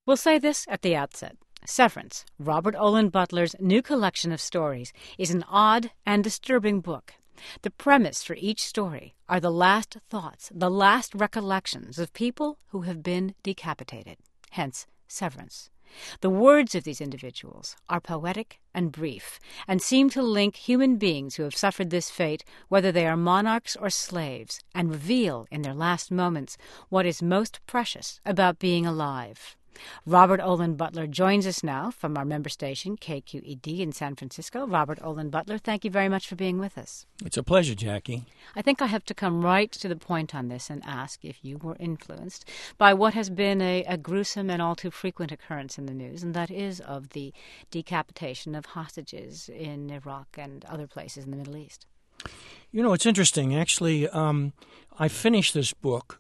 We'll say this at the outset. Severance, Robert Olen Butler's new collection of stories, is an odd and disturbing book. The premise for each story are the last thoughts, the last recollections of people who have been decapitated, hence severance. The words of these individuals are poetic and brief, and seem to link human beings who have suffered this fate, whether they are monarchs or slaves, and reveal in their last moments what is most precious about being alive. Robert Olen Butler joins us now from our member station, KQED in San Francisco. Robert Olen Butler, thank you very much for being with us. It's a pleasure, Jackie. I think I have to come right to the point on this and ask if you were influenced by what has been a gruesome and all too frequent occurrence in the news, and that is of the decapitation of hostages in Iraq and other places in the Middle East. You know, it's interesting. Actually, I finished this book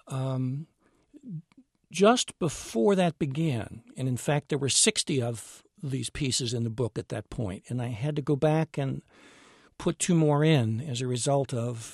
just before that began. And in fact, there were 60 of these pieces in the book at that point. And I had to go back and put 2 more in as a result of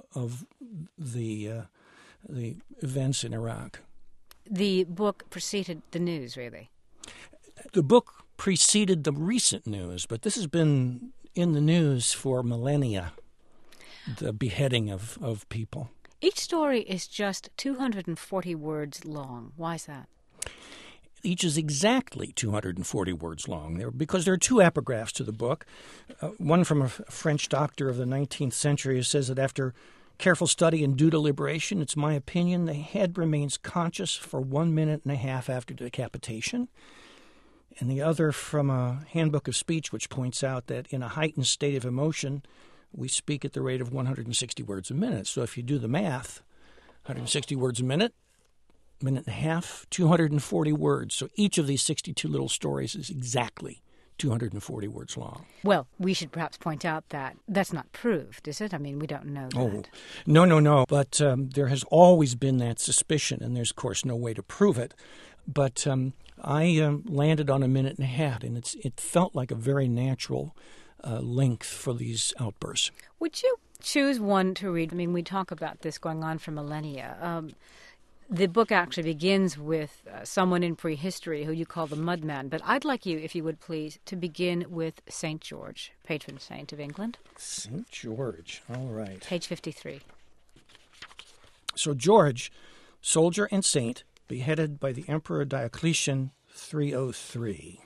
the events in Iraq. The book preceded the news, really. The book preceded the recent news, but this has been in the news for millennia, the beheading of people. Each story is just 240 words long. Why is that? Each is exactly 240 words long, because there are 2 epigraphs to the book. One from a French doctor of the 19th century who says that after careful study and due deliberation, it's my opinion the head remains conscious for 1 minute and a half after decapitation. And the other from a handbook of speech, which points out that in a heightened state of emotion, we speak at the rate of 160 words a minute. So if you do the math, 160 words a minute and a half, 240 words. So each of these 62 little stories is exactly 240 words long. Well, we should perhaps point out that that's not proved, is it? I mean, we don't know that. Oh, no. But there has always been that suspicion, and there's, of course, no way to prove it. But I landed on 1 minute and a half, and it felt like a very natural length for these outbursts. Would you choose one to read? I mean, we talk about this going on for millennia. The book actually begins with someone in prehistory who you call the Mudman, but I'd like you, if you would please, to begin with St. George, patron saint of England. St. George, all right. Page 53. So George, soldier and saint, beheaded by the Emperor Diocletian 303.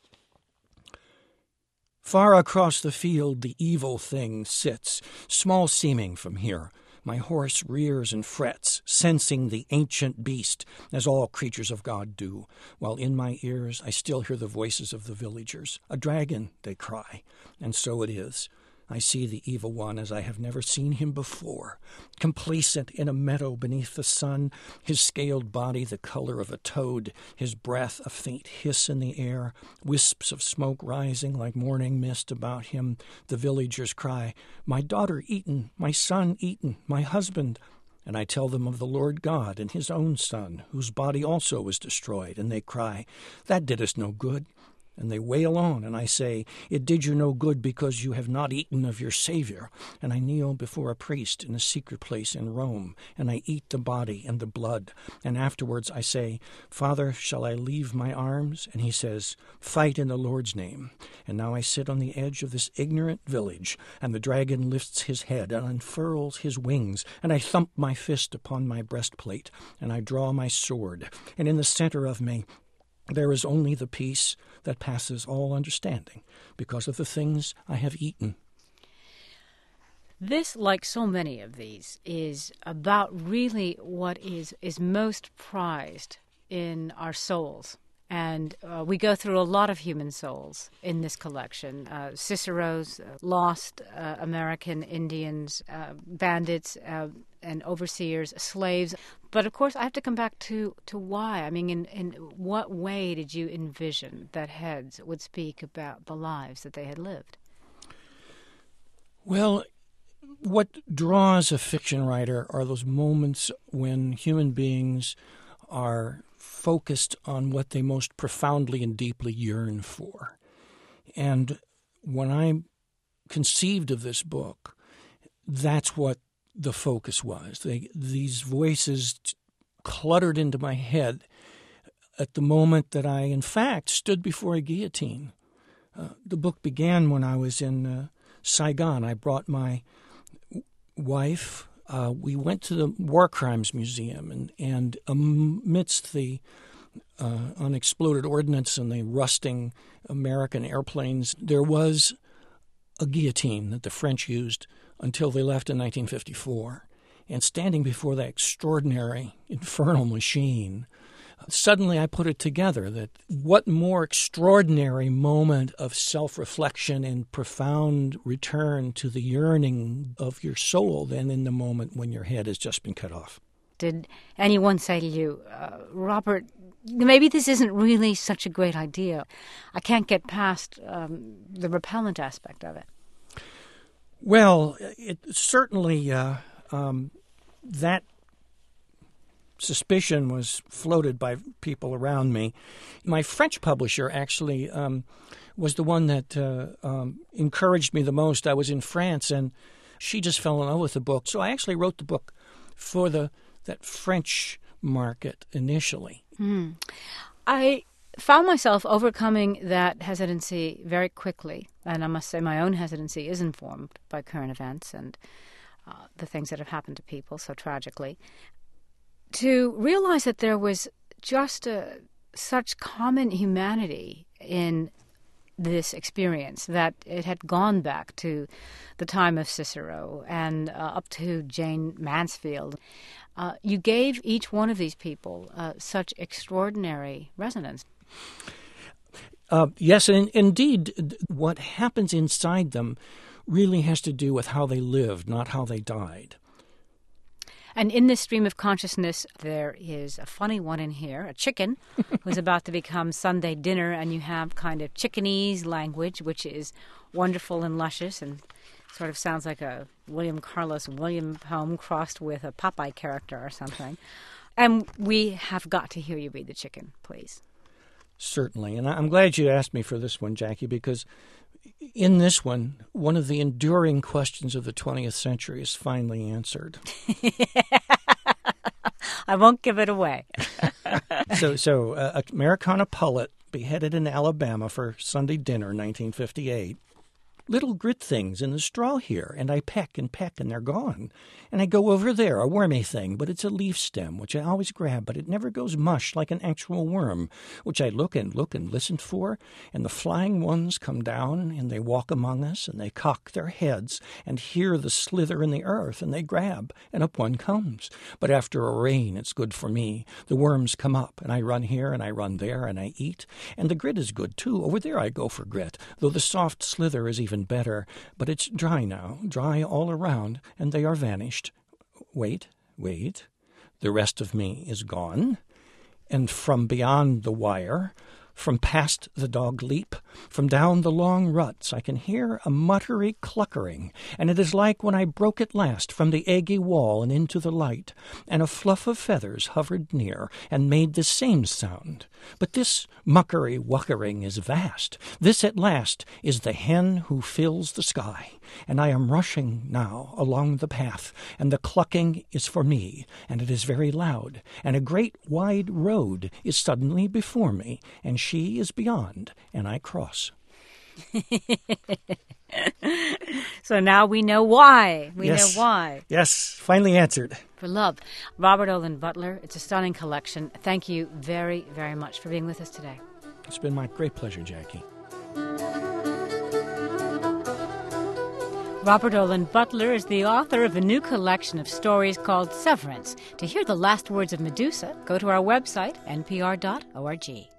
Far across the field the evil thing sits, small seeming from here. My horse rears and frets, sensing the ancient beast, as all creatures of God do, while in my ears I still hear the voices of the villagers. A dragon, they cry, and so it is. I see the evil one as I have never seen him before, complacent in a meadow beneath the sun, his scaled body the color of a toad, his breath a faint hiss in the air, wisps of smoke rising like morning mist about him. The villagers cry, "My daughter eaten, my son eaten, my husband." And I tell them of the Lord God and his own son, whose body also was destroyed, and they cry, "That did us no good." And they wail on, and I say, "It did you no good because you have not eaten of your Savior." And I kneel before a priest in a secret place in Rome, and I eat the body and the blood. And afterwards I say, "Father, shall I leave my arms?" And he says, "Fight in the Lord's name." And now I sit on the edge of this ignorant village, and the dragon lifts his head and unfurls his wings, and I thump my fist upon my breastplate, and I draw my sword, and in the center of me there is only the peace that passes all understanding because of the things I have eaten. This, like so many of these, is about really what is most prized in our souls. And we go through a lot of human souls in this collection. Cicero's, lost American Indians, bandits, and overseers, slaves. But, of course, I have to come back to why. I mean, in what way did you envision that heads would speak about the lives that they had lived? Well, what draws a fiction writer are those moments when human beings are focused on what they most profoundly and deeply yearn for. And when I conceived of this book, that's what the focus was. These voices cluttered into my head at the moment that I, in fact, stood before a guillotine. The book began when I was in Saigon. I brought my wife. We went to the War Crimes Museum, and amidst the unexploded ordnance and the rusting American airplanes, there was a guillotine that the French used until they left in 1954. And standing before that extraordinary, infernal machine, suddenly I put it together that what more extraordinary moment of self-reflection and profound return to the yearning of your soul than in the moment when your head has just been cut off. Did anyone say to you, Robert, maybe this isn't really such a great idea. I can't get past the repellent aspect of it. Well, it certainly that suspicion was floated by people around me. My French publisher actually was the one that encouraged me the most. I was in France, and she just fell in love with the book. So I actually wrote the book for that French market initially. I found myself overcoming that hesitancy very quickly, and I must say my own hesitancy is informed by current events and the things that have happened to people so tragically, to realize that there was just such common humanity in this experience, that it had gone back to the time of Cicero and up to Jane Mansfield. You gave each one of these people such extraordinary resonance. Yes, and indeed, what happens inside them really has to do with how they lived, not how they died. And in this stream of consciousness, there is a funny one in here, a chicken who's about to become Sunday dinner, and you have kind of chickenese language, which is wonderful and luscious and sort of sounds like a William Carlos Williams poem crossed with a Popeye character or something. And we have got to hear you read the chicken, please. Certainly. And I'm glad you asked me for this one, Jackie, because in this one of the enduring questions of the 20th century is finally answered. I won't give it away. So Americana pullet beheaded in Alabama for Sunday dinner, 1958. Little grit things in the straw here, and I peck, and they're gone. And I go over there, a wormy thing, but it's a leaf stem, which I always grab, but it never goes mush like an actual worm, which I look and listen for, and the flying ones come down, and they walk among us, and they cock their heads, and hear the slither in the earth, and they grab, and up one comes. But after a rain, it's good for me. The worms come up, and I run here, and I run there, and I eat, and the grit is good, too. Over there I go for grit, though the soft slither is even better, but it's dry now, dry all around, and they are vanished. Wait, the rest of me is gone, and from beyond the wire, from past the dog leap, from down the long ruts, I can hear a muttery cluckering, and it is like when I broke at last from the eggy wall and into the light, and a fluff of feathers hovered near and made the same sound. But this muckery wuckering is vast. This at last is the hen who fills the sky, and I am rushing now along the path, and the clucking is for me, and it is very loud, and a great wide road is suddenly before me, and she is beyond, and I cross. So now we know why. We know why. Yes, finally answered. For love. Robert Olen Butler, it's a stunning collection. Thank you very, very much for being with us today. It's been my great pleasure, Jackie. Robert Olen Butler is the author of a new collection of stories called Severance. To hear the last words of Medusa, go to our website, npr.org.